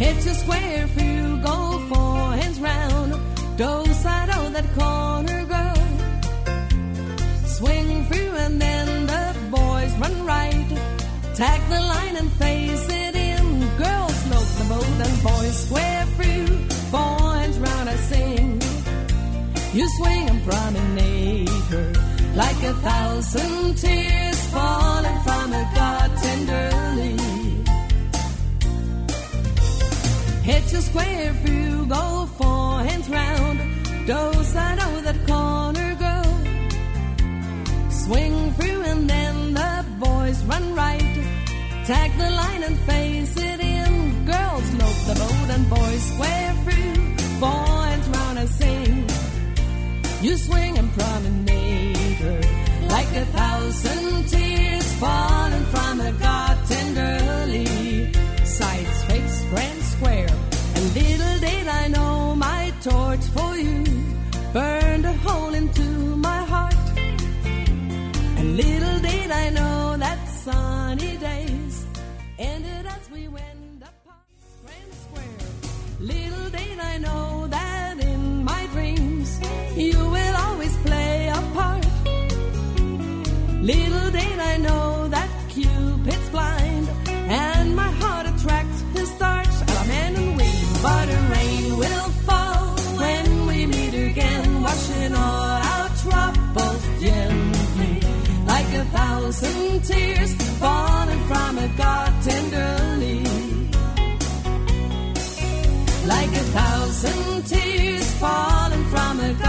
It's a square through, go four hands round. Do side of that corner go. Swing through and then the boys run right. Tag the line and face it in. Girls lope the boat and boys square through. Four hands round I sing. You swing and promenade her like 1,000 tears falling from a god tenderly. Hit your square through, go four hands round. Do side of that corner go. Swing through and then the boys run right. Tag the line and face it in. Girls lope the boat and boys square through. Four hands round and sing. You swing and promenade her like 1,000 tears falling from a god tenderly. Sides, face, grand square. And little did I know my torch for you burned a hole into my heart. And little did I know that sunny days ended as we went apart. Grand square. Little did I know that in my dreams you will always play a part. Little did I know that Cupid's blind and my heart attracts his stars. Amen and we, but the rain will fall when we meet again, washing all our troubles gently, like 1,000 tears falling from a god tenderly. Like 1,000 tears falling from a god